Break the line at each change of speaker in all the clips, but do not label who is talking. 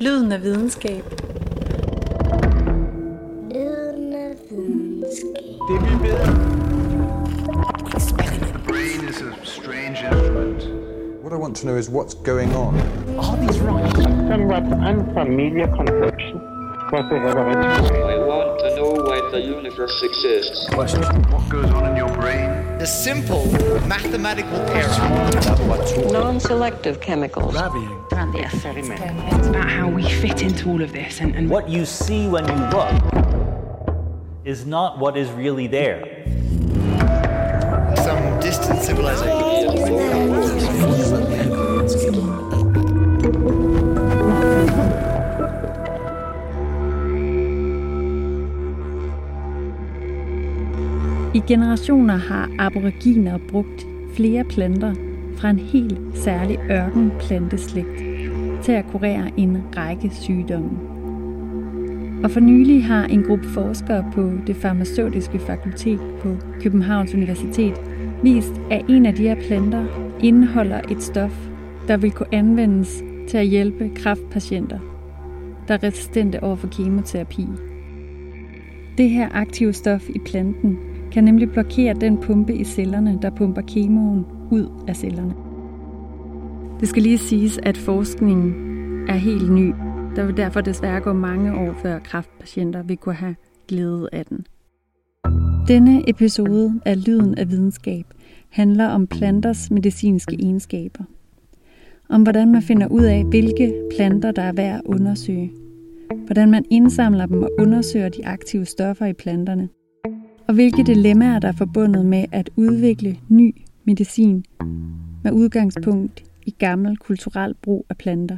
Lyden af videnskab.
Lyden af videnskab.
Det vi ved.
The brain is a strange instrument.
What I want to know is what's going on.
Are these right?
Somewhat unfamiliar conception, but they have a head.
I want to know why the universe exists.
Question. What goes on in your brain?
The simple mathematical error.
Non-selective chemicals.
Around the experiment. It's about how we fit into all of this and
what you see when you look is not what is really there.
Some distant civilization.
I generationer har aboriginer brugt flere planter fra en helt særlig ørkenplanteslægt til at kurere en række sygdomme. Og for nylig har en gruppe forskere på det farmaceutiske fakultet på Københavns Universitet vist, at en af de her planter indeholder et stof, der vil kunne anvendes til at hjælpe kræftpatienter, der er resistente over for kemoterapi. Det her aktive stof i planten kan nemlig blokere den pumpe i cellerne, der pumper kemoen ud af cellerne. Det skal lige siges, at forskningen er helt ny. Der vil derfor desværre gå mange år, før kræftpatienter vil kunne have glæde af den. Denne episode af Lyden af videnskab handler om planters medicinske egenskaber. Om hvordan man finder ud af, hvilke planter, der er værd at undersøge. Hvordan man indsamler dem og undersøger de aktive stoffer i planterne. Og hvilke dilemmaer, der er forbundet med at udvikle ny medicin med udgangspunkt i gammel kulturel brug af planter.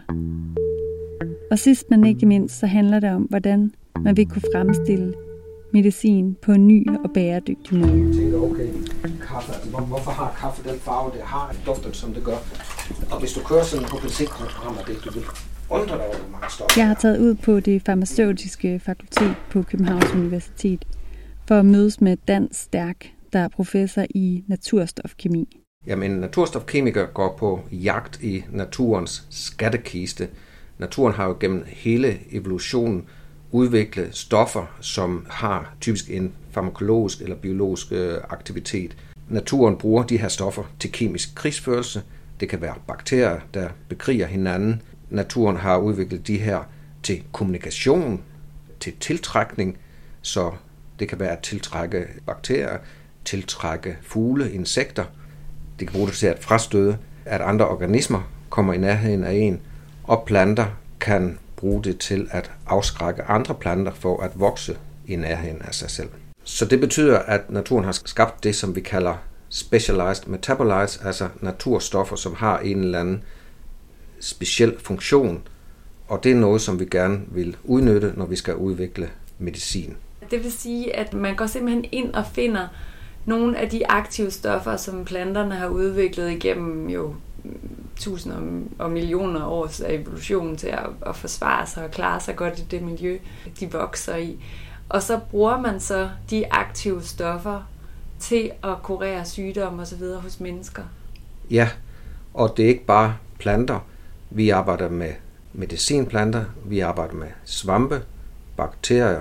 Og sidst men ikke mindst, så handler det om, hvordan man vil kunne fremstille medicin på en ny og bæredygtig måde.
Jeg tænker, okay, kaffe, hvorfor har kaffe den farve, det har, duften som det gør? Og hvis du kører sådan på benzinkontrollen, det du vil undre dig over, hvor mange stoffer.
Jeg har taget ud på det farmaceutiske fakultet på Københavns Universitet for at mødes med Dan Stærk, der er professor i naturstofkemi.
Jamen, naturstofkemiker går på jagt i naturens skattekiste. Naturen har jo gennem hele evolutionen udviklet stoffer, som har typisk en farmakologisk eller biologisk aktivitet. Naturen bruger de her stoffer til kemisk krigsførelse. Det kan være bakterier, der bekriger hinanden. Naturen har udviklet de her til kommunikation, til tiltrækning, så det kan være at tiltrække bakterier, tiltrække fugle, insekter. Det kan bruges til at frastøde, at andre organismer kommer i nærheden af en, og planter kan bruge det til at afskrække andre planter for at vokse i nærheden af sig selv. Så det betyder, at naturen har skabt det, som vi kalder specialized metabolites, altså naturstoffer, som har en eller anden speciel funktion, og det er noget, som vi gerne vil udnytte, når vi skal udvikle medicin.
Det vil sige, at man går simpelthen ind og finder nogle af de aktive stoffer, som planterne har udviklet igennem jo tusinder og millioner års evolution til at forsvare sig og klare sig godt i det miljø, de vokser i. Og så bruger man så de aktive stoffer til at kurere sygdomme og så videre hos mennesker.
Ja, og det er ikke bare planter. Vi arbejder med medicinplanter, vi arbejder med svampe, bakterier.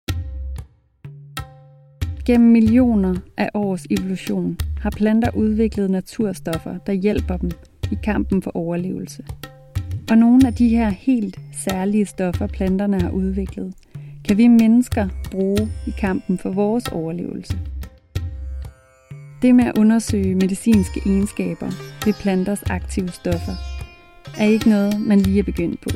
Gennem millioner af års evolution har planter udviklet naturstoffer, der hjælper dem i kampen for overlevelse. Og nogle af de her helt særlige stoffer, planterne har udviklet, kan vi mennesker bruge i kampen for vores overlevelse. Det med at undersøge medicinske egenskaber ved planters aktive stoffer er ikke noget, man lige er begyndt på.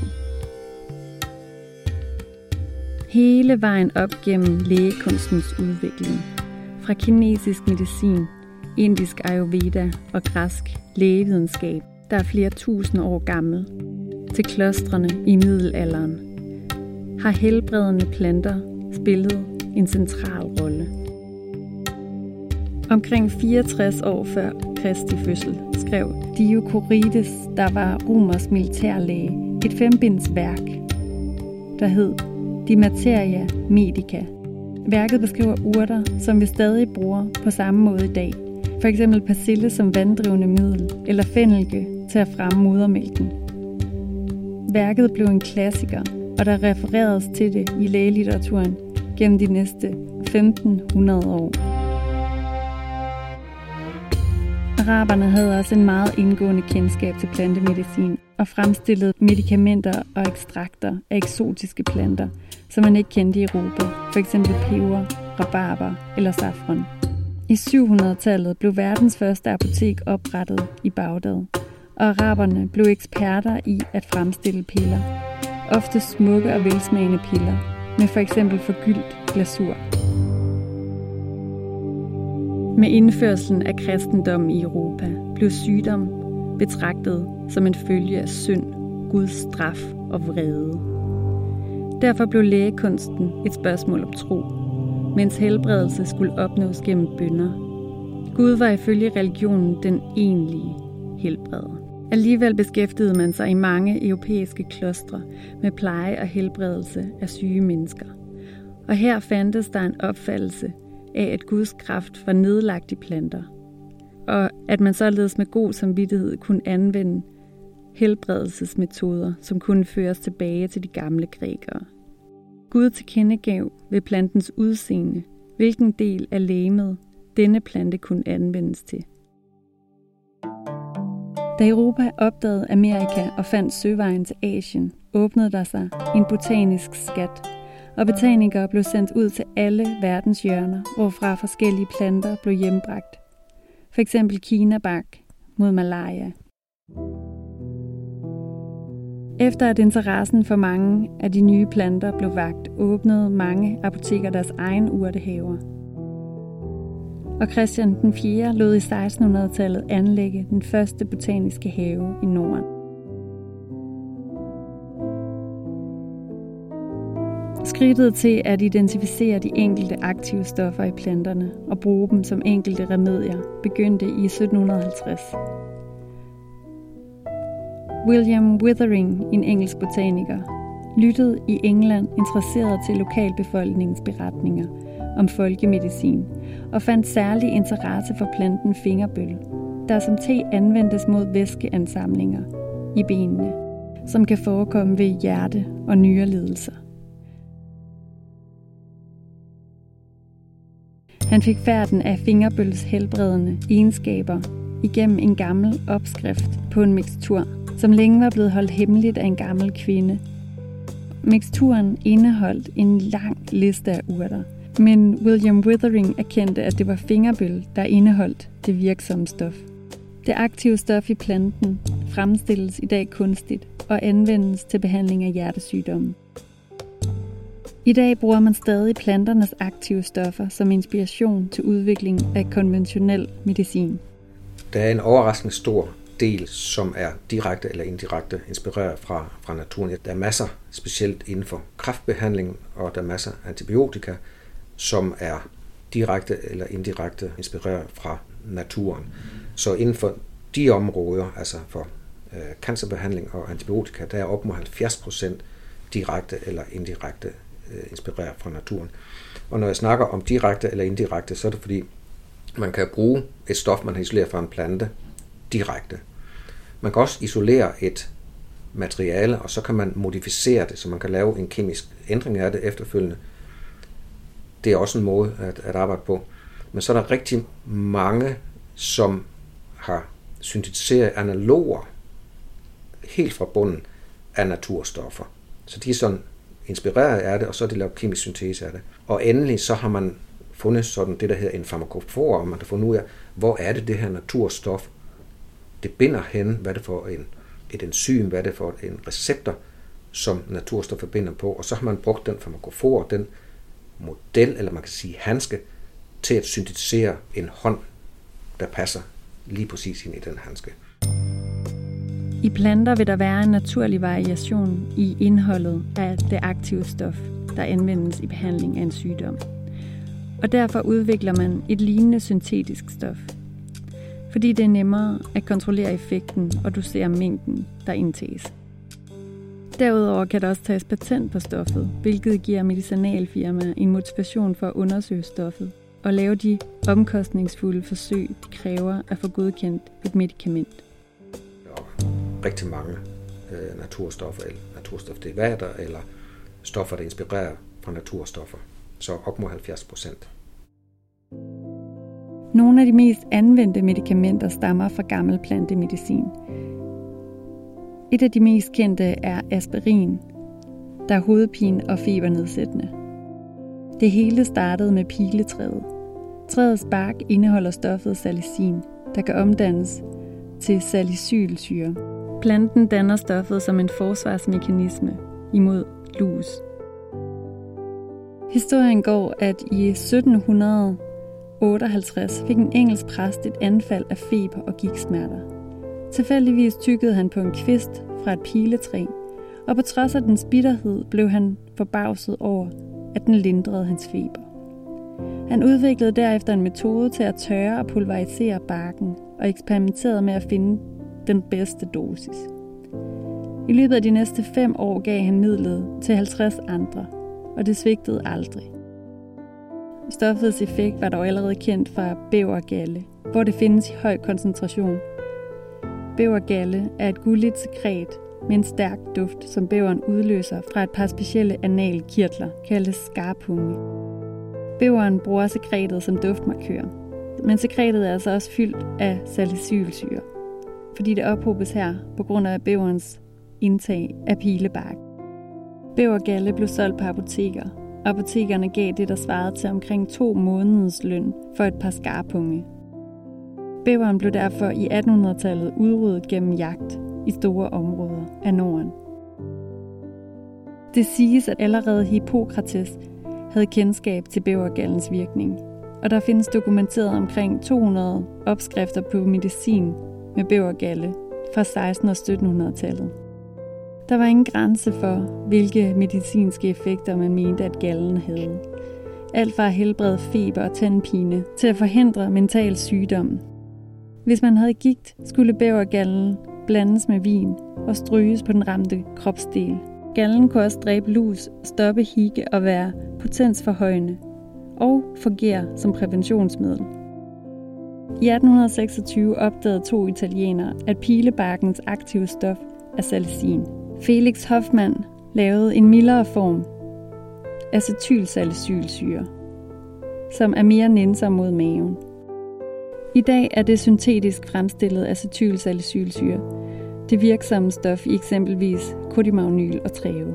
Hele vejen op gennem lægekunstens udvikling, fra kinesisk medicin, indisk ayurveda og græsk lægevidenskab, der er flere tusind år gammel, til klostrene i middelalderen, har helbredende planter spillet en central rolle. Omkring 64 år før Kristi fødsel skrev Dioscorides, der var Romers militærlæge, et 5-binds værk, der hed De Materia Medica. Værket beskriver urter, som vi stadig bruger på samme måde i dag. For eksempel persille som vanddrivende middel, eller fennelke til at fremme modermælken. værket blev en klassiker, og der refereres til det i lægelitteraturen gennem de næste 1500 år. Araberne havde også en meget indgående kendskab til plantemedicin og fremstillede medicamenter og ekstrakter af eksotiske planter, som man ikke kendte i Europa, f.eks. peber, rabarber eller safran. I 700-tallet blev verdens første apotek oprettet i Bagdad, og araberne blev eksperter i at fremstille piller. Ofte smukke og velsmagende piller, med f.eks. forgyldt glasur. Med indførslen af kristendommen i Europa blev sygdom betragtet som en følge af synd, Guds straf og vrede. Derfor blev lægekunsten et spørgsmål om tro, mens helbredelse skulle opnås gennem bønner. Gud var ifølge religionen den egentlige helbreder. Alligevel beskæftigede man sig i mange europæiske klostre med pleje og helbredelse af syge mennesker. Og her fandtes der en opfattelse af, at Guds kraft var nedlagt i planter, og at man således med god samvittighed kunne anvende helbredelsesmetoder, som kunne føres tilbage til de gamle grækere. Gud tilkendegav ved plantens udseende, hvilken del af legemet denne plante kunne anvendes til. Da Europa opdagede Amerika og fandt søvejen til Asien, åbnede der sig en botanisk skat, og botanikere blev sendt ud til alle verdens hjørner, hvorfra forskellige planter blev hjembragt. For eksempel kinabak mod malaria. Efter at interessen for mange af de nye planter blev vakt, åbnede mange apoteker deres egen urtehaver. Og Christian den 4. lod i 1600-tallet anlægge den første botaniske have i Norden. Skridtet til at identificere de enkelte aktive stoffer i planterne og bruge dem som enkelte remedier begyndte i 1750. William Withering, en engelsk botaniker, lyttede i England interesseret til lokalbefolkningens beretninger om folkemedicin og fandt særlig interesse for planten fingerbøl, der som te anvendtes mod væskeansamlinger i benene, som kan forekomme ved hjerte- og nyrelidelser. Han fik færden af fingerbøls helbredende egenskaber igennem en gammel opskrift på en mikstur, som længe var blevet holdt hemmeligt af en gammel kvinde. Miksturen indeholdt en lang liste af urter, men William Withering erkendte, at det var fingerbøl, der indeholdt det virksomme stof. Det aktive stof i planten fremstilles i dag kunstigt og anvendes til behandling af hjertesygdomme. I dag bruger man stadig planternes aktive stoffer som inspiration til udvikling af konventionel medicin.
Der er en overraskende stor del, som er direkte eller indirekte inspireret fra naturen. Der er masser, specielt inden for kræftbehandling, og der er masser af antibiotika, som er direkte eller indirekte inspireret fra naturen. Så inden for de områder, altså for cancerbehandling og antibiotika, der er op mod 70% direkte eller indirekte inspireret fra naturen. Og når jeg snakker om direkte eller indirekte, så er det fordi, man kan bruge et stof, man har isoleret fra en plante, direkte. Man kan også isolere et materiale, og så kan man modificere det, så man kan lave en kemisk ændring af det efterfølgende. Det er også en måde at arbejde på. Men så er der rigtig mange, som har syntetiseret analoger helt fra bunden af naturstoffer. Så de er sådan inspireret af det, og så er de lavet kemisk syntese af det. Og endelig så har man fundet sådan det, der hedder en farmakofor, og man har fundet ud af, hvor er det her naturstof, det binder hen, hvad er det for et enzym, hvad er det for en receptor, som naturstoffer binder på, og så har man brugt den farmakofor, den model, eller man kan sige handske, til at syntetisere en hånd, der passer lige præcis ind i den handske.
I planter vil der være en naturlig variation i indholdet af det aktive stof, der anvendes i behandling af en sygdom. Og derfor udvikler man et lignende syntetisk stof, fordi det er nemmere at kontrollere effekten og dosere mængden, der indtages. Derudover kan der også tages patent på stoffet, hvilket giver medicinalfirmaer en motivation for at undersøge stoffet og lave de omkostningsfulde forsøg, det kræver at få godkendt et medicament.
Rigtig mange naturstoffer, eller naturstofderivater, eller stoffer, der inspirerer fra naturstoffer. Så op mod 70%.
Nogle af de mest anvendte medicamenter stammer fra gammel plantemedicin. Et af de mest kendte er aspirin, der er hovedpine og febernedsættende. Det hele startede med piletræet. Træets bark indeholder stoffet salicin, der kan omdannes til salicylsyre. Planten danner stoffet som en forsvarsmekanisme imod lus. Historien går, at i 1758 fik en engelsk præst et anfald af feber og gigtsmerter. Tilfældigvis tyggede han på en kvist fra et piletræ, og på trods af dens bitterhed blev han forbavset over, at den lindrede hans feber. Han udviklede derefter en metode til at tørre og pulverisere barken og eksperimenterede med at finde den bedste dosis. I løbet af de næste 5 år gav han midlet til 50 andre, og det svigtede aldrig. Stoffets effekt var dog allerede kendt fra bævergalle, hvor det findes i høj koncentration. Bævergalle er et gulligt sekret med en stærk duft, som bæveren udløser fra et par specielle analkirtler, kaldes skarpunge. Bæveren bruger sekretet som duftmarkør, men sekretet er altså også fyldt af salicylsyre, fordi det ophobes her på grund af bæverens indtag af pilebark. Bævergalle blev solgt på apoteker, og apotekerne gav det, der svarede til omkring 2 måneders løn for et par skarpunge. Bæveren blev derfor i 1800-tallet udryddet gennem jagt i store områder af Norden. Det siges, at allerede Hippokrates havde kendskab til bævergallens virkning, og der findes dokumenteret omkring 200 opskrifter på medicin med bævergalle fra 1600- og 1700-tallet. Der var ingen grænse for, hvilke medicinske effekter man mente, at gallen havde. Alt fra at helbrede feber og tandpine til at forhindre mental sygdom. Hvis man havde gigt, skulle bævergallen blandes med vin og stryges på den ramte kropsdel. Gallen kunne også dræbe lus, stoppe hige og være potensforhøjende og fungere som præventionsmiddel. I 1826 opdagede 2 italienere, at pilebarkens aktive stof er salicin. Felix Hoffmann lavede en mildere form, acetylsalicylsyre, som er mere nænsom mod maven. I dag er det syntetisk fremstillet acetylsalicylsyre, det virksomme stof i eksempelvis kodimagnyl og treo.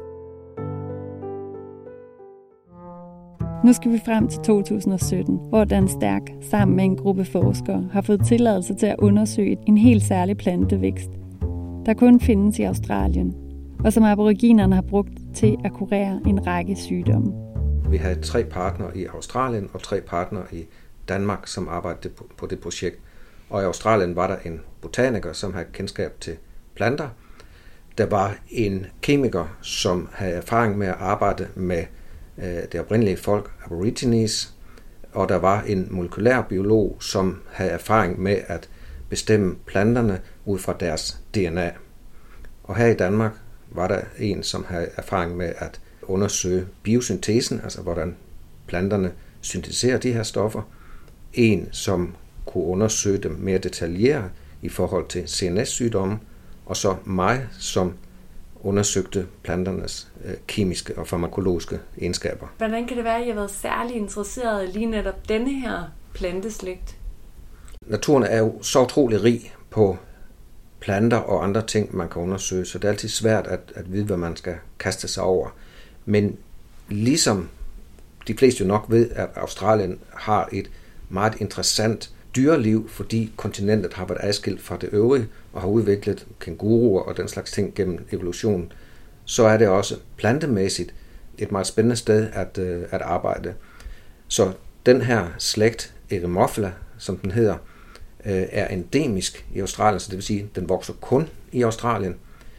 Nu skal vi frem til 2017, hvor Dan Stærk sammen med en gruppe forskere har fået tilladelse til at undersøge en helt særlig plantevækst, der kun findes i Australien, og som aboriginerne har brugt til at kurere en række sygdomme.
Vi havde 3 partnere i Australien og 3 partnere i Danmark, som arbejdede på det projekt. Og i Australien var der en botaniker, som havde kendskab til planter. Der var en kemiker, som havde erfaring med at arbejde med det oprindelige folk, aborigines. Og der var en molekylærbiolog, som havde erfaring med at bestemme planterne ud fra deres DNA. Og her i Danmark var der en, som havde erfaring med at undersøge biosyntesen, altså hvordan planterne syntetiserer de her stoffer. En, som kunne undersøge dem mere detaljeret i forhold til CNS-sygdomme, og så mig, som undersøgte planternes kemiske og farmakologiske egenskaber.
Hvordan kan det være, at I har været særlig interesseret i lige netop denne her planteslægt?
Naturen er jo så utrolig rig på planter og andre ting, man kan undersøge, så det er altid svært at vide, hvad man skal kaste sig over. Men ligesom de fleste jo nok ved, at Australien har et meget interessant dyreliv, fordi kontinentet har været adskilt fra det øvrige og har udviklet kænguruer og den slags ting gennem evolution, så er det også plantemæssigt et meget spændende sted at arbejde. Så den her slægt, Eremophila, som den hedder, er endemisk i Australien, så det vil sige, at den vokser kun i Australien.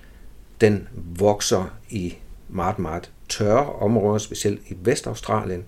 Den vokser i meget, meget tørre områder, specielt i Vestaustralien.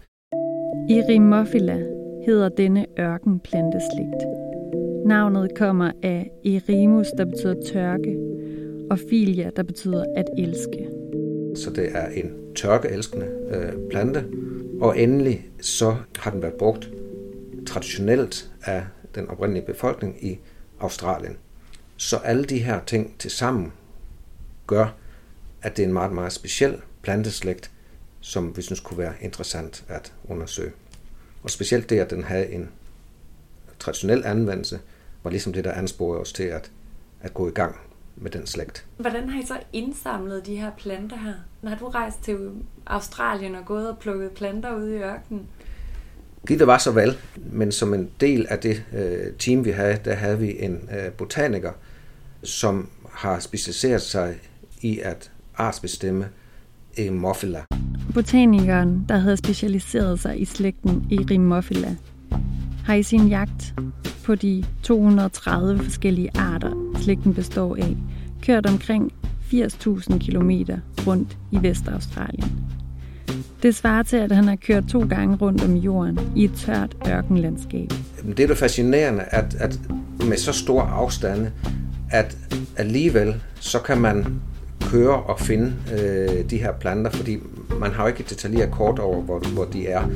Eremophila hedder denne ørkenplanteslægt. Navnet kommer af Eremus, der betyder tørke, og Philia, der betyder at elske.
Så det er en tørkeelskende plante, og endelig så har den været brugt traditionelt af den oprindelige befolkning i Australien. Så alle de her ting til sammen gør, at det er en meget, meget speciel planteslægt, som vi synes kunne være interessant at undersøge. Og specielt det, at den havde en traditionel anvendelse, var ligesom det, der ansporede os til at gå i gang med den slægt.
Hvordan har I så indsamlet de her planter her? Har du rejst til Australien og gået og plukket planter ude i ørkenen?
Det var så vel, men som en del af det team, vi havde, der havde vi en botaniker, som har specialiseret sig i at artsbestemme Erimophylla.
Botanikeren, der havde specialiseret sig i slægten Erimophylla, har i sin jagt på de 230 forskellige arter, slægten består af, kørt omkring 80.000 kilometer rundt i Vestaustralien. Det svarer til, at han har kørt 2 gange rundt om jorden i et tørt ørkenlandskab.
Det er jo fascinerende, at med så store afstande, at alligevel så kan man køre og finde de her planter, fordi man har jo ikke et detaljeret kort over, hvor de er.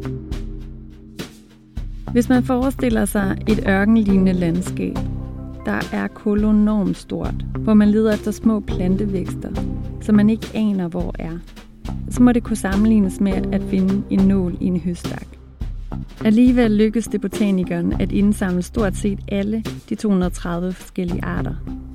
Hvis man forestiller sig et ørkenlignende landskab, der er kolonormt stort, hvor man leder efter små plantevækster, som man ikke aner, hvor er, så må det kunne sammenlignes med at finde en nål i en høstak. Alligevel lykkedes det botanikeren at indsamle stort set alle de 230 forskellige arter.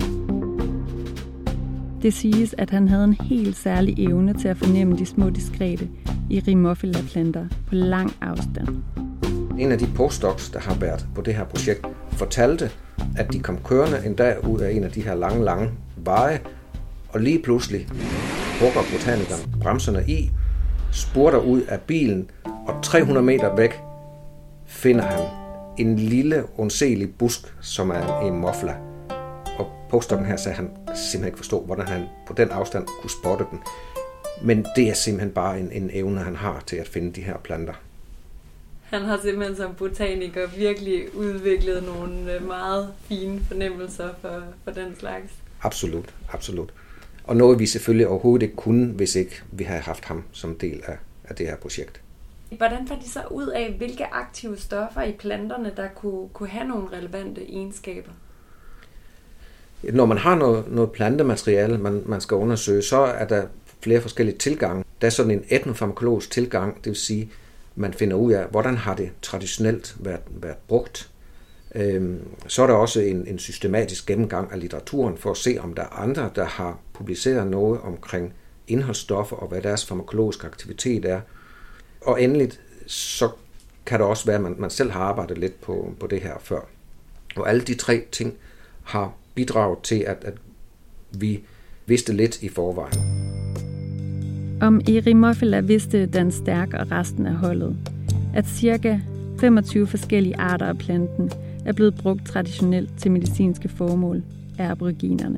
Det siges, at han havde en helt særlig evne til at fornemme de små diskrete Erimophylla-planter på lang afstand.
En af de postdocs, der har været på det her projekt, fortalte, at de kom kørende en dag ud af en af de her lange veje, og lige pludselig hugger botanikeren bremserne i, spurter ud af bilen, og 300 meter væk finder han en lille, undselig busk, som er en Erimophylla. Og postdokken her sagde, at han simpelthen ikke forstod, hvordan han på den afstand kunne spotte den. Men det er simpelthen bare en evne, han har til at finde de her planter.
Han har simpelthen som botaniker virkelig udviklet nogle meget fine fornemmelser for den slags.
Absolut. Og noget vi selvfølgelig overhovedet ikke kunne, hvis ikke vi havde haft ham som del af det her projekt.
Hvordan fandt de så ud af, hvilke aktive stoffer i planterne, der kunne have nogle relevante egenskaber?
Når man har noget plantemateriale, man skal undersøge, så er der flere forskellige tilgange. Der er sådan en etnofarmakologisk tilgang, det vil sige, man finder ud af, hvordan har det traditionelt været brugt. Så er der også en systematisk gennemgang af litteraturen for at se, om der er andre, der har publiceret noget omkring indholdsstoffer og hvad deres farmakologiske aktivitet er. Og endeligt, så kan det også være, at man selv har arbejdet lidt på det her før. Og alle de 3 ting har bidraget til, at vi vidste lidt i forvejen.
Om Erimophylla vidste Dan Stærk og resten af holdet, at ca. 25 forskellige arter af planten er blevet brugt traditionelt til medicinske formål af aboriginerne.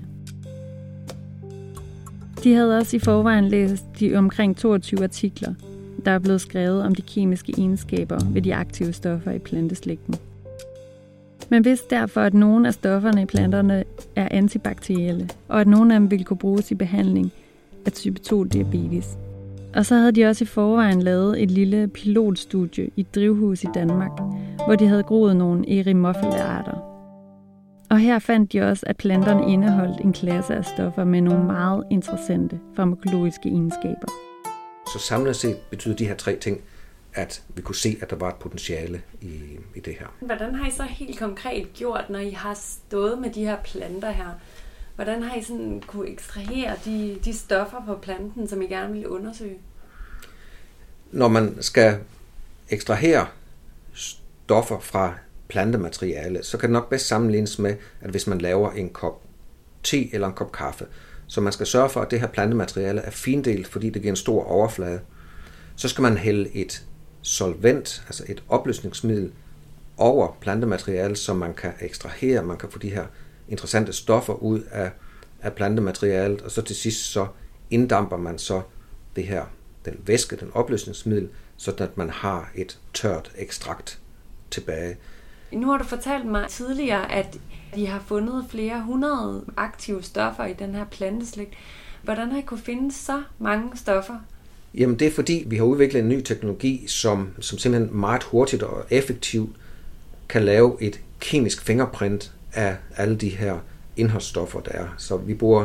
De havde også i forvejen læst de omkring 22 artikler, der er blevet skrevet om de kemiske egenskaber ved de aktive stoffer i planteslægten. Man vidste derfor, at nogle af stofferne i planterne er antibakterielle, og at nogle af dem ville kunne bruges i behandling af type 2-diabetes. Og så havde de også i forvejen lavet et lille pilotstudie i et drivhus i Danmark, hvor de havde groet nogle Erimophylla-arter. Og her fandt de også, at planterne indeholdt en klasse af stoffer med nogle meget interessante farmakologiske egenskaber.
Så samlet set betyder de her 3 ting, at vi kunne se, at der var et potentiale i det her.
Hvordan har I så helt konkret gjort, når I har stået med de her planter her? Hvordan har I sådan kunne ekstrahere de stoffer på planten, som I gerne vil undersøge?
Når man skal ekstrahere stoffer fra plantemateriale, så kan det nok bedst sammenlignes med, at hvis man laver en kop te eller en kop kaffe, så man skal sørge for, at det her plantemateriale er findelt, fordi det giver en stor overflade. Så skal man hælde et solvent, altså et opløsningsmiddel, over plantemateriale, så man kan ekstrahere, man kan få de her interessante stoffer ud af plantematerialet, og så til sidst så inddamper man så det her, den væske, den opløsningsmiddel, så at man har et tørt ekstrakt tilbage.
Nu har du fortalt mig tidligere, at de har fundet flere 100 aktive stoffer i den her planteslægt. Hvordan har I kunne finde så mange stoffer?
Jamen det er fordi, vi har udviklet en ny teknologi, som simpelthen meget hurtigt og effektivt kan lave et kemisk fingerprint af alle de her indholdsstoffer, der er. Så vi bruger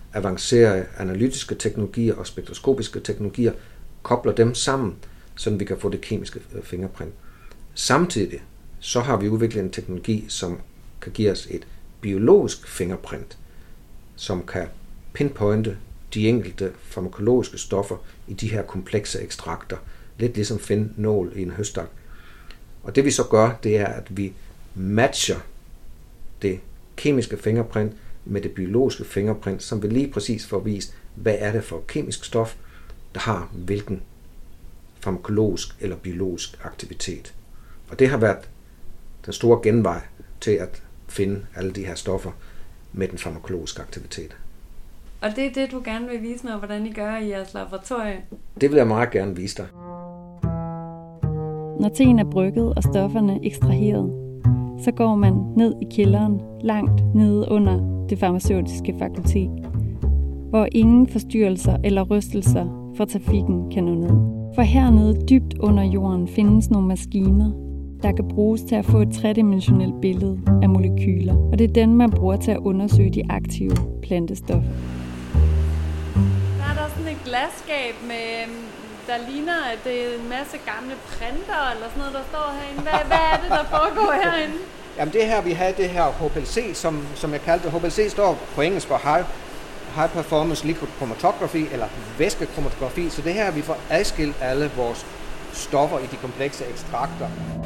avancerede analytiske teknologier og spektroskopiske teknologier, kobler dem sammen, så vi kan få det kemiske fingerprint. Samtidig så har vi udviklet en teknologi, som kan give os et biologisk fingerprint, som kan pinpointe de enkelte farmakologiske stoffer i de her komplekse ekstrakter, lidt ligesom finde nål i en høstak. Og det vi så gør, det er, at vi matcher det kemiske fingerprint med det biologiske fingerprint, som vil lige præcis få vist, hvad er det for et kemisk stof, der har hvilken farmakologisk eller biologisk aktivitet. Og det har været den store genvej til at finde alle de her stoffer med den farmakologiske aktivitet.
Og det er det, du gerne vil vise mig, hvordan I gør i jeres laboratorie?
Det vil jeg meget gerne vise dig.
Når teen er brygget og stofferne ekstraheret, så går man ned i kælderen, langt nede under det farmaceutiske fakultet, hvor ingen forstyrrelser eller rystelser fra trafikken kan nå ned. For hernede dybt under jorden findes nogle maskiner, der kan bruges til at få et tredimensionelt billede af molekyler, og det er den, man bruger til at undersøge de aktive plantestoffer.
Der er der sådan et glasskab med, der ligner, at det er en masse gamle printer eller sådan noget, der står herinde. Hvad er det, der foregår herinde?
Jamen det her, vi havde det her HPLC, som jeg kaldte det. HPLC står på engelsk for High Performance Liquid Chromatography, eller væskekromatographi. Så det her, vi får adskilt alle vores stoffer i de komplekse ekstrakter.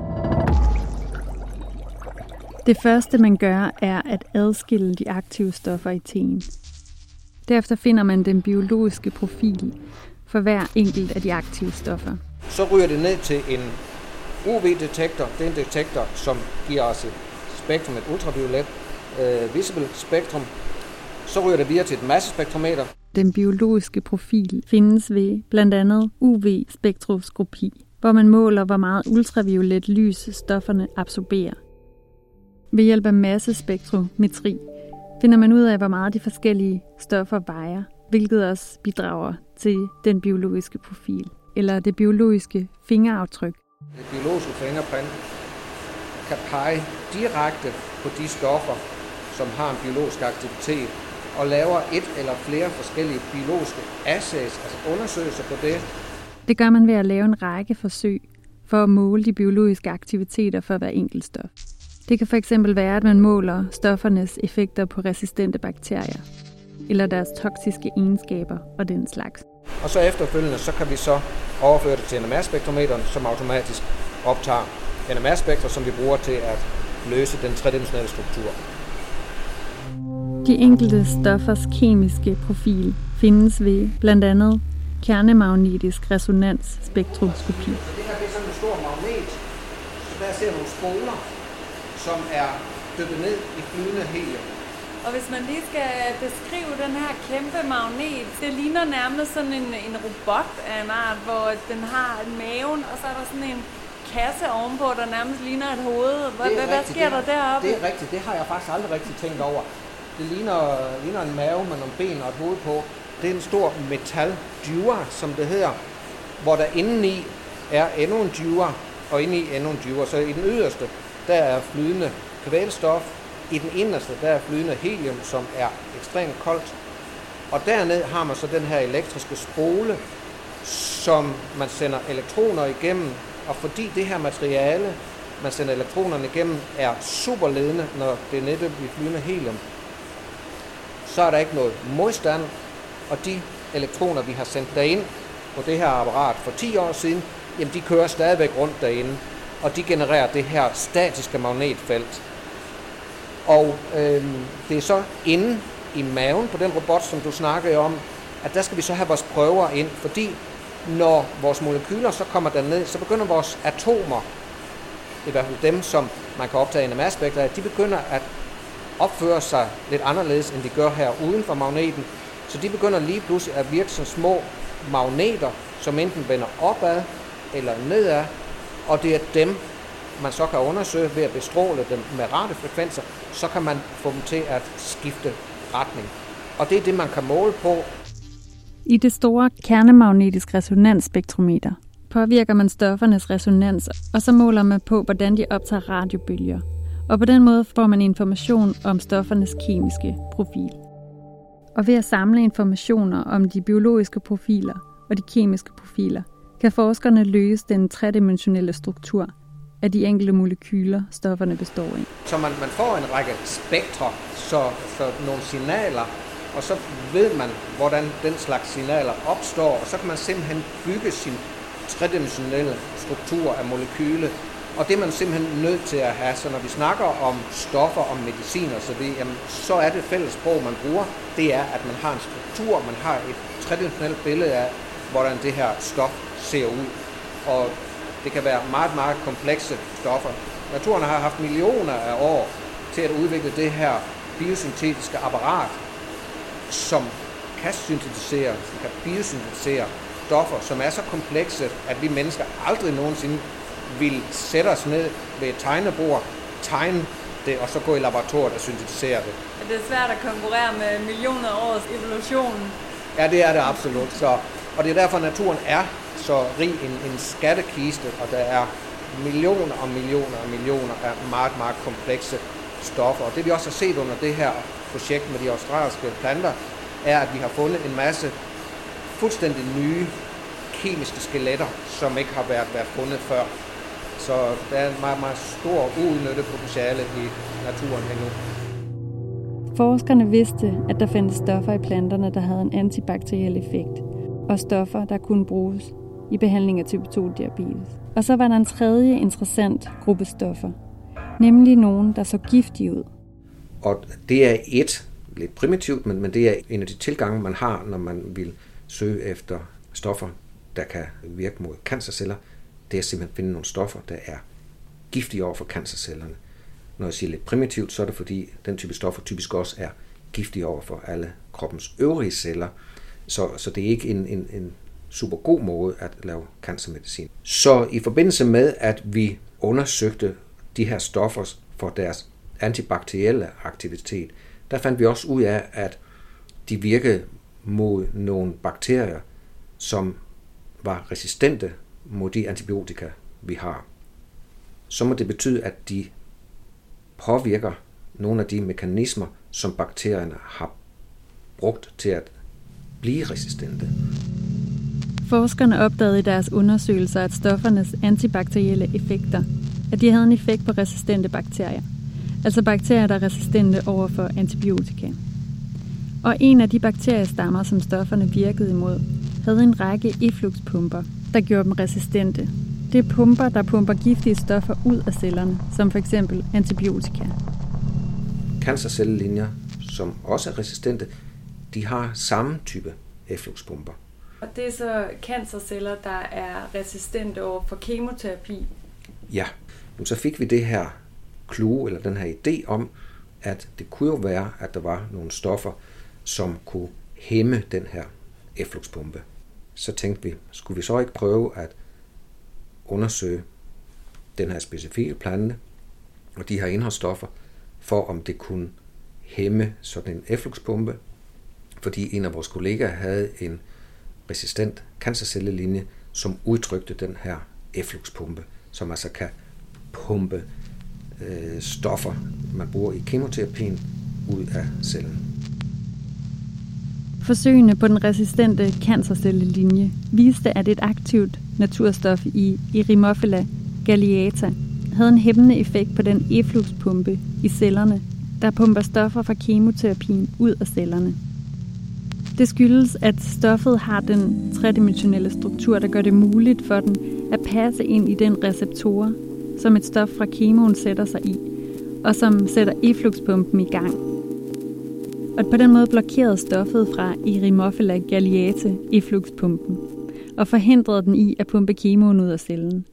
Det første, man gør, er at adskille de aktive stoffer i teen. Derefter finder man den biologiske profil for hver enkelt af de aktive stoffer.
Så ryger det ned til en UV-detektor. Det er en detektor, som giver os et spektrum, et ultraviolet visible spektrum. Så ryger det videre til et massespektrometer.
Den biologiske profil findes ved blandt andet UV-spektroskopi, hvor man måler, hvor meget ultraviolet lys stofferne absorberer. Ved hjælp af massespektrometri finder man ud af, hvor meget de forskellige stoffer vejer, hvilket også bidrager til den biologiske profil, eller det biologiske fingeraftryk.
Det biologiske fingerprint kan pege direkte på de stoffer, som har en biologisk aktivitet, og laver et eller flere forskellige biologiske assays, altså undersøgelser på det.
Det gør man ved at lave en række forsøg for at måle de biologiske aktiviteter for hver enkelt stof. Det kan fx være, at man måler stoffernes effekter på resistente bakterier, eller deres toksiske egenskaber og den slags.
Og så efterfølgende, så kan vi så overføre det til NMR-spektrometeren, som automatisk optager NMR-spektrer, som vi bruger til at løse den tredimensionelle struktur.
De enkelte stoffers kemiske profil findes ved blandt andet kernemagnetisk resonansspektroskopi.
Det her er sådan en stor magnet, så der ser nogle spoler, som er dyppet ned i flydende helium.
Og hvis man lige skal beskrive den her kæmpe magnet, det ligner nærmest sådan en robot af en art, hvor den har maven, og så er der sådan en kasse ovenpå, der nærmest ligner et hoved. Hvad sker der deroppe?
Det er rigtigt, det har jeg faktisk aldrig rigtig tænkt over. Det ligner en mave med nogle ben og et hoved på. Det er en stor metal-dewar, som det hedder, hvor der indeni er endnu en dewar, og indeni endnu en dewar. Så i den yderste, der er flydende kvælstof. I den inderste, der er flydende helium, som er ekstremt koldt. Og derned har man så den her elektriske spole, som man sender elektroner igennem. Og fordi det her materiale, man sender elektronerne igennem, er superledende, når det er netop i flydende helium, så er der ikke noget modstand. Og de elektroner, vi har sendt derind på det her apparat for 10 år siden, jamen de kører stadigvæk rundt derinde. Og de genererer det her statiske magnetfelt. Og det er så inde i maven på den robot, som du snakkede om, at der skal vi så have vores prøver ind, fordi når vores molekyler så kommer derned, så begynder vores atomer, i hvert fald dem, som man kan optage i NMR-spektrer, de begynder at opføre sig lidt anderledes, end de gør her uden for magneten. Så de begynder lige pludselig at virke som små magneter, som enten vender opad eller nedad, og det er dem, man så kan undersøge ved at bestråle dem med radiofrekvenser, så kan man få dem til at skifte retning. Og det er det, man kan måle på.
I det store kernemagnetisk resonansspektrometer påvirker man stoffernes resonans, og så måler man på, hvordan de optager radiobølger. Og på den måde får man information om stoffernes kemiske profil. Og ved at samle informationer om de biologiske profiler og de kemiske profiler, kan forskerne løse den tredimensionelle struktur af de enkelte molekyler, stofferne består i.
Så man får en række spektre, så nogle signaler, og så ved man, hvordan den slags signaler opstår, og så kan man simpelthen bygge sin tredimensionelle struktur af molekyle. Og det er man simpelthen nødt til at have. Så når vi snakker om stoffer, om medicin og så er det fælles sprog, man bruger, det er, at man har en struktur, man har et tredimensionelt billede af, hvordan det her stof ser ud. Og det kan være meget, meget komplekse stoffer. Naturen har haft millioner af år til at udvikle det her biosyntetiske apparat, som kan syntetisere, som kan biosyntetisere stoffer, som er så komplekse, at vi mennesker aldrig nogensinde vil sætte os ned ved et tegnebord, tegne det, og så gå i laboratoriet og syntetisere det.
Det er svært at konkurrere med millioner af års evolution.
Ja, det er det absolut. Og det er derfor, naturen er så rig en skattekiste, og der er millioner og millioner og millioner af meget, meget komplekse stoffer. Og det vi også har set under det her projekt med de australske planter, er, at vi har fundet en masse fuldstændig nye kemiske skeletter, som ikke har været fundet før. Så der er en meget, meget stor uudnyttet potentiale i naturen endnu.
Forskerne vidste, at der findes stoffer i planterne, der havde en antibakteriel effekt, og stoffer, der kunne bruges i behandling af type 2-diabetes. Og så var der en tredje interessant gruppe stoffer, nemlig nogen, der så giftige ud.
Og det er lidt primitivt, men det er en af de tilgange, man har, når man vil søge efter stoffer, der kan virke mod cancerceller. Det er simpelthen at finde nogle stoffer, der er giftige over for cancercellerne. Når jeg siger lidt primitivt, så er det fordi, den type stoffer typisk også er giftige over for alle kroppens øvrige celler. Så det er ikke en super god måde at lave cancermedicin. Så i forbindelse med, at vi undersøgte de her stoffer for deres antibakterielle aktivitet, der fandt vi også ud af, at de virkede mod nogle bakterier, som var resistente mod de antibiotika, vi har. Så må det betyde, at de påvirker nogle af de mekanismer, som bakterierne har brugt til at blive resistente.
Forskerne opdagede i deres undersøgelser, at stoffernes antibakterielle effekter, at de havde en effekt på resistente bakterier. Altså bakterier, der er resistente over for antibiotika. Og en af de bakteriestammer, som stofferne virkede imod, havde en række effluxpumper, der gjorde dem resistente. Det er pumper, der pumper giftige stoffer ud af cellerne, som f.eks. antibiotika.
Cancercellelinjer, som også er resistente, de har samme type effluxpumper.
Og det er så cancerceller, der er resistente over for kemoterapi?
Ja, så fik vi det her clue, eller den her idé om, at det kunne jo være, at der var nogle stoffer, som kunne hæmme den her effluxpumpe. Så tænkte vi, skulle vi så ikke prøve at undersøge den her specifikke plante og de her indholdsstoffer, for om det kunne hæmme sådan en effluxpumpe, fordi en af vores kollegaer havde en resistent cancercellelinje, som udtrykte den her effluxpumpe, som altså kan pumpe stoffer, man bruger i kemoterapien, ud af cellen.
Forsøgene på den resistente cancercellelinje viste, at et aktivt naturstof i Ehrimophila galeata havde en hæmmende effekt på den effluxpumpe i cellerne, der pumper stoffer fra kemoterapien ud af cellerne. Det skyldes, at stoffet har den tredimensionelle struktur, der gør det muligt for den at passe ind i den receptorer, som et stof fra kemoen sætter sig i, og som sætter effluxpumpen i gang. Og på den måde blokerede stoffet fra Ehrimophila galeata effluxpumpen, og forhindrede den i at pumpe kemoen ud af cellen.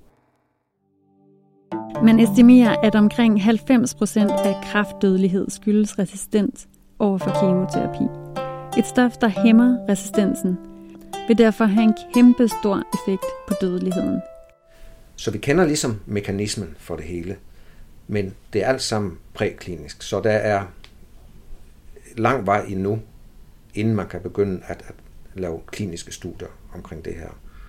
Man estimerer, at omkring 90% af kræftdødelighed skyldes resistens over for kemoterapi. Et stof, der hæmmer resistensen, vil derfor have en kæmpe stor effekt på dødeligheden.
Så vi kender ligesom mekanismen for det hele, men det er alt sammen præklinisk, så der er lang vej endnu, inden man kan begynde at lave kliniske studier omkring det her.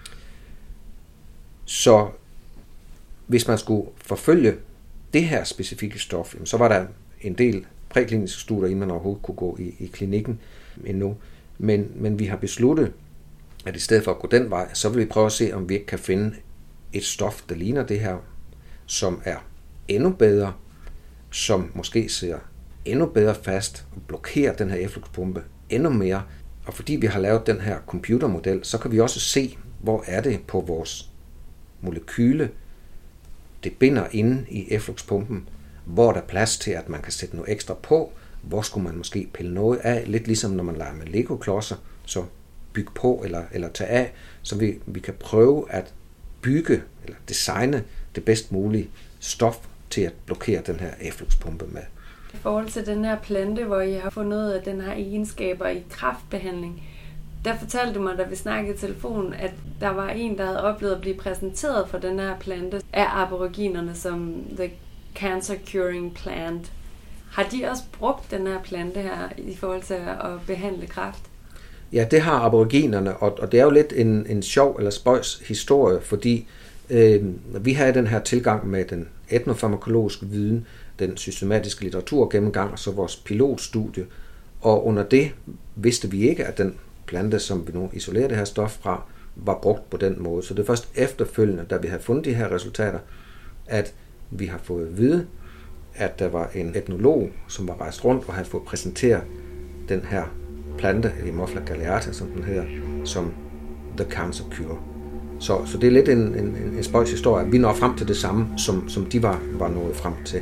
Så hvis man skulle forfølge det her specifikke stof, så var der en del prækliniske studier, inden man overhovedet kunne gå i klinikken. endnu. Men vi har besluttet, at i stedet for at gå den vej, så vil vi prøve at se, om vi ikke kan finde et stof, der ligner det her, som er endnu bedre, som måske sidder endnu bedre fast og blokerer den her effluxpumpe endnu mere. Og fordi vi har lavet den her computermodel, så kan vi også se, hvor er det på vores molekyle, det binder inde i effluxpumpen, hvor der er plads til, at man kan sætte noget ekstra på, hvor skulle man måske pille noget af, lidt ligesom når man leger med Lego-klodser, så bygge på eller tage af, så vi kan prøve at bygge eller designe det bedst mulige stof til at blokere den her effluxpumpe med.
I forhold til den her plante, hvor I har fundet ud af, at den har egenskaber i kræftbehandling, der fortalte du mig, da vi snakkede i telefonen, at der var en, der havde oplevet at blive præsenteret for den her plante af aboriginerne som the cancer curing plant. Har de også brugt den her plante her i forhold til at behandle kræft?
Ja, det har aboriginerne, og det er jo lidt en sjov eller spøjs historie, fordi vi har den her tilgang med den etnofarmakologiske viden, den systematiske litteraturgennemgang og så vores pilotstudie, og under det vidste vi ikke, at den plante, som vi nu isolerer det her stof fra, var brugt på den måde. Så det er først efterfølgende, da vi har fundet de her resultater, at vi har fået at vide, at der var en etnolog, som var rejst rundt og havde fået præsenteret den her plante, Haemophila galeata, som den hedder, som the cancer cure. Så det er lidt en spøjs historie. Vi når frem til det samme, som de var nået frem til.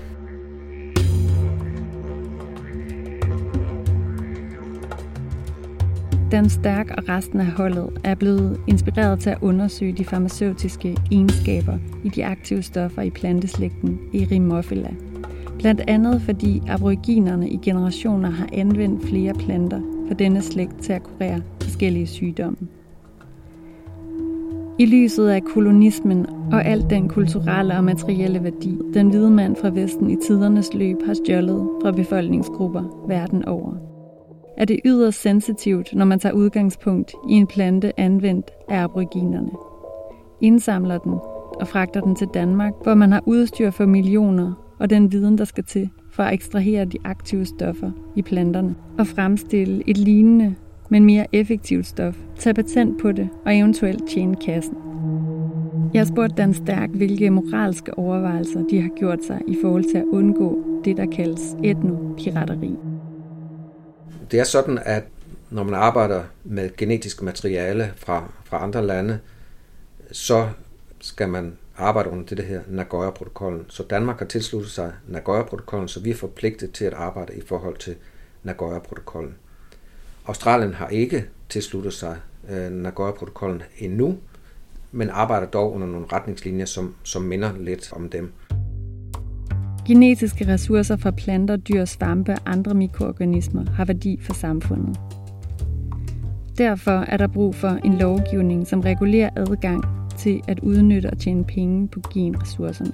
Dan Stærk og resten af holdet er blevet inspireret til at undersøge de farmaceutiske egenskaber i de aktive stoffer i planteslægten Erymophila. Blandt andet fordi aboriginerne i generationer har anvendt flere planter fra denne slægt til at kurere forskellige sygdomme. I lyset af kolonismen og alt den kulturelle og materielle værdi, den hvide mand fra Vesten i tidernes løb har stjålet fra befolkningsgrupper verden over, er det yderst sensitivt, når man tager udgangspunkt i en plante anvendt af aboriginerne. Indsamler den og fragter den til Danmark, hvor man har udstyr for millioner og den viden, der skal til for at ekstrahere de aktive stoffer i planterne og fremstille et lignende, men mere effektivt stof, tage patent på det og eventuelt tjene kassen. Jeg har spurgt Dan Stærk, hvilke moralske overvejelser de har gjort sig i forhold til at undgå det, der kaldes etnopirateri.
Det er sådan, at når man arbejder med genetisk materiale fra andre lande, så skal man arbejde under det her Nagoya-protokollen. Så Danmark har tilsluttet sig Nagoya-protokollen, så vi er forpligtet til at arbejde i forhold til Nagoya-protokollen. Australien har ikke tilsluttet sig Nagoya-protokollen endnu, men arbejder dog under nogle retningslinjer, som minder lidt om dem.
Genetiske ressourcer fra planter, dyr, svampe og andre mikroorganismer har værdi for samfundet. Derfor er der brug for en lovgivning, som regulerer adgang til at udnytte og tjene penge på genressourcerne.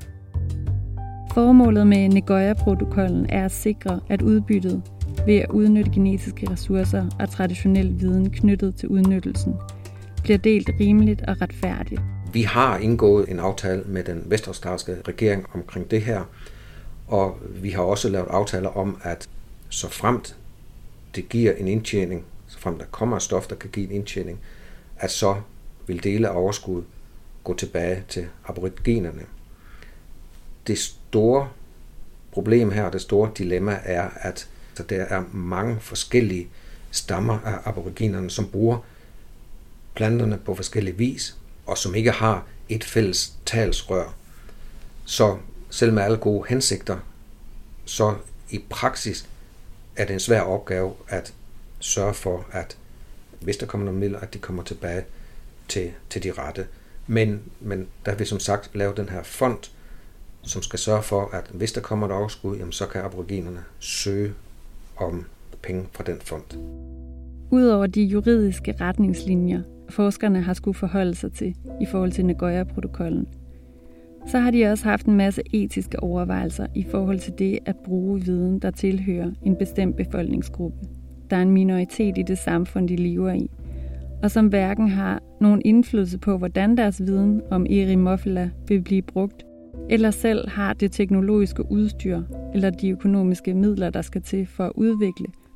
Formålet med Nagoya-protokollen er at sikre, at udbyttet ved at udnytte genetiske ressourcer og traditionel viden knyttet til udnyttelsen bliver delt rimeligt og retfærdigt.
Vi har indgået en aftale med den vestaustralske regering omkring det her, og vi har også lavet aftaler om, at så fremt det giver en indtjening, så fremt der kommer et stof, der kan give en indtjening, at så vil dele af overskud gå tilbage til aboriginerne. Det store problem her, det store dilemma er, at der er mange forskellige stammer af aboriginerne, som bruger planterne på forskellige vis, og som ikke har et fælles talsrør. Så selv med alle gode hensigter, så i praksis er det en svær opgave at sørge for, at hvis der kommer nogle midler, at de kommer tilbage til de rette. Men der har vi som sagt lavet den her fond, som skal sørge for, at hvis der kommer et overskud, jamen så kan aboriginerne søge om penge fra den fond.
Udover de juridiske retningslinjer, forskerne har skulle forholde sig til i forhold til Nagoya-protokollen, så har de også haft en masse etiske overvejelser i forhold til det at bruge viden, der tilhører en bestemt befolkningsgruppe. Der er en minoritet i det samfund, de lever i, og som hverken har nogen indflydelse på, hvordan deres viden om Erymophila vil blive brugt, eller selv har det teknologiske udstyr eller de økonomiske midler, der skal til for at udvikle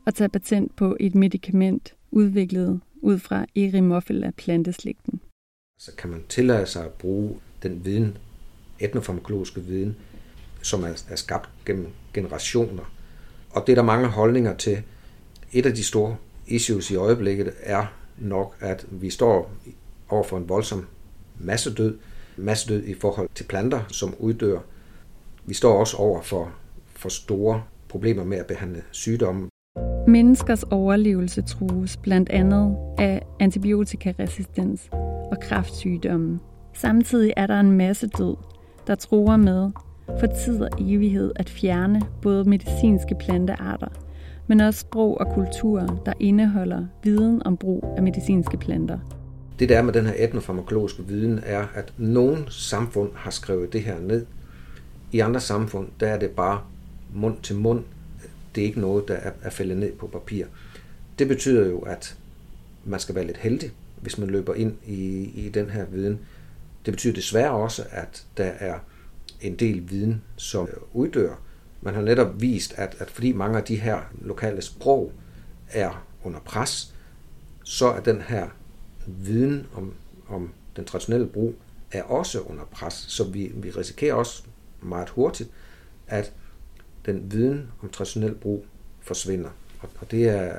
at tage patent på et medicament udviklet ud fra Erymophila planteslægten.
Så kan man tillade sig at bruge den viden, etnofarmakologiske viden, som er skabt gennem generationer. Og det er der mange holdninger til. Et af de store issues i øjeblikket er nok, at vi står over for en voldsom massedød. Massedød i forhold til planter, som uddør. Vi står også over for store problemer med at behandle sygdomme.
Menneskers overlevelse trues blandt andet af antibiotikaresistens og kræftsygdomme. Samtidig er der en massedød, der truer med for tid og evighed at fjerne både medicinske plantearter, men også sprog og kultur, der indeholder viden om brug af medicinske planter.
Det der med den her etnofarmakologiske viden er, at nogle samfund har skrevet det her ned. I andre samfund, der er det bare mund til mund. Det er ikke noget, der er fældet ned på papir. Det betyder jo, at man skal være lidt heldig, hvis man løber ind i den her viden. Det betyder desværre også, at der er en del viden, som uddør. Man har netop vist, at fordi mange af de her lokale sprog er under pres, så er den her viden om den traditionelle brug er også under pres. Så vi risikerer også meget hurtigt, at den viden om traditionel brug forsvinder. Og det er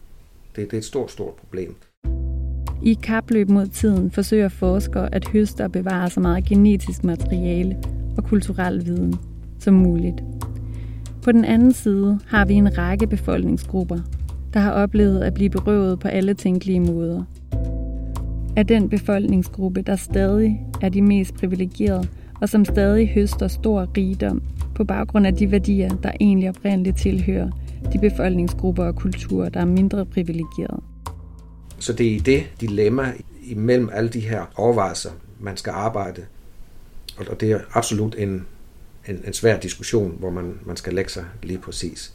et stort problem.
I kapløb mod tiden forsøger forskere at høste og bevare så meget genetisk materiale og kulturel viden som muligt. På den anden side har vi en række befolkningsgrupper, der har oplevet at blive berøvet på alle tænkelige måder. Af den befolkningsgruppe, der stadig er de mest privilegerede, og som stadig høster stor rigdom på baggrund af de værdier, der egentlig oprindeligt tilhører de befolkningsgrupper og kulturer, der er mindre privilegerede.
Så det er i det dilemma imellem alle de her overvejelser, man skal arbejde. Og det er absolut en svær diskussion, hvor man skal lægge sig lige præcis.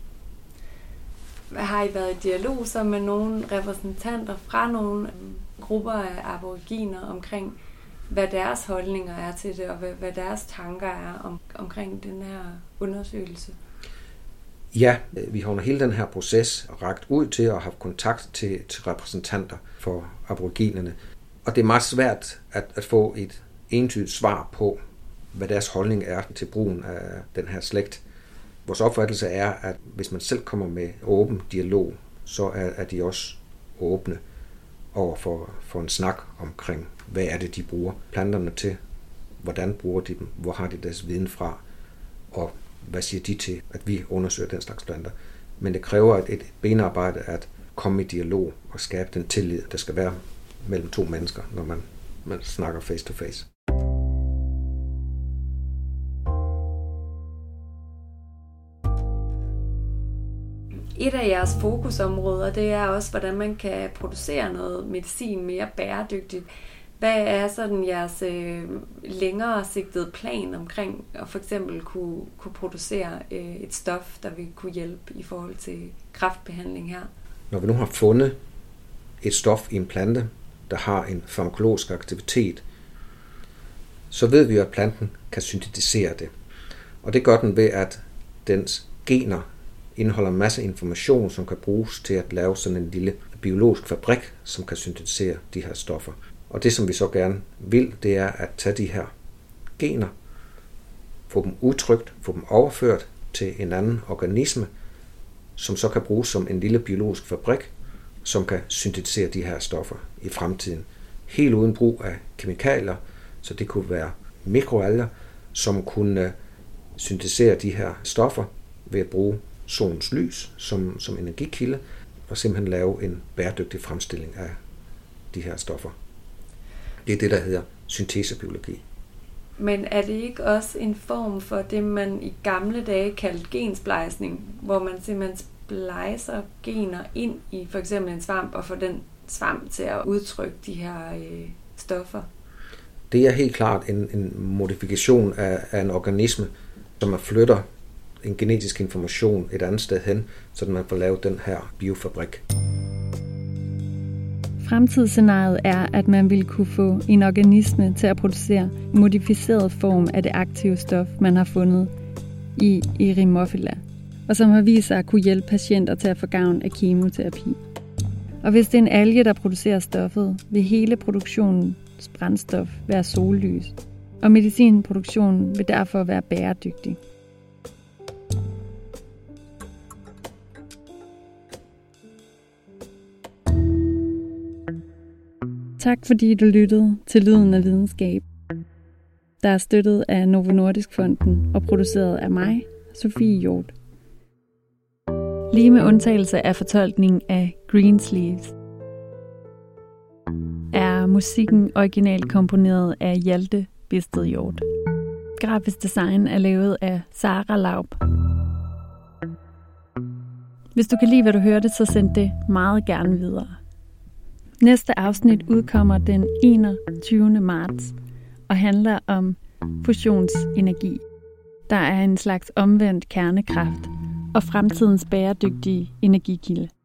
Har I været i dialog så med nogle repræsentanter fra nogle grupper af aboriginer omkring, hvad deres holdninger er til det, og hvad deres tanker er omkring den her undersøgelse? Ja,
vi har under hele den her proces rakt ud til at have kontakt til repræsentanter for aboriginerne. Og det er meget svært at få et entydigt svar på, hvad deres holdning er til brugen af den her slægt. Vores opfattelse er, at hvis man selv kommer med åben dialog, så er de også åbne over for en snak omkring, hvad er det, de bruger planterne til, hvordan bruger de dem, hvor har de deres viden fra, og hvad siger de til, at vi undersøger den slags planter. Men det kræver et benarbejde at komme i dialog og skabe den tillid, der skal være mellem to mennesker, når man snakker face to face.
Et af jeres fokusområder, det er også, hvordan man kan producere noget medicin mere bæredygtigt. Hvad er sådan jeres længere sigtede plan omkring at for eksempel kunne producere et stof, der vil kunne hjælpe i forhold til kræftbehandling her?
Når vi nu har fundet et stof i en plante, der har en farmakologisk aktivitet, så ved vi, at planten kan syntetisere det. Og det gør den ved, at dens gener indeholder en masse information, som kan bruges til at lave sådan en lille biologisk fabrik, som kan syntetisere de her stoffer. Og det, som vi så gerne vil, det er at tage de her gener, få dem udtrykt, få dem overført til en anden organisme, som så kan bruges som en lille biologisk fabrik, som kan syntetisere de her stoffer i fremtiden. Helt uden brug af kemikalier, så det kunne være mikroalger, som kunne syntetisere de her stoffer ved at bruge solens lys som energikilde, og simpelthen lave en bæredygtig fremstilling af de her stoffer. Det er det, der hedder syntesebiologi.
Men er det ikke også en form for det, man i gamle dage kaldte gensplejsning, hvor man simpelthen splejser gener ind i for eksempel en svamp, og får den svamp til at udtrykke de her stoffer?
Det er helt klart en modifikation af en organisme, som man flytter en genetisk information et andet sted hen, så man får lavet den her biofabrik.
Fremtidsscenariet er, at man vil kunne få en organisme til at producere en modificeret form af det aktive stof, man har fundet i Erymophila. og som har vist sig at kunne hjælpe patienter til at få gavn af kemoterapi. Og hvis det er en alge, der producerer stoffet, vil hele produktionens brændstof være sollys, og medicinproduktionen vil derfor være bæredygtig. Tak fordi du lyttede til Lyden af Videnskab, der er støttet af Novo Nordisk Fonden og produceret af mig, Sofie Hjort. Lige med undtagelse af fortolkningen af Greensleeves, er musikken originalt komponeret af Hjalte Bisted Hjort. Grafisk design er lavet af Sara Laub. Hvis du kan lide, hvad du hørte, så send det meget gerne videre. Næste afsnit udkommer den 21. marts og handler om fusionsenergi, der er en slags omvendt kernekraft og fremtidens bæredygtige energikilde.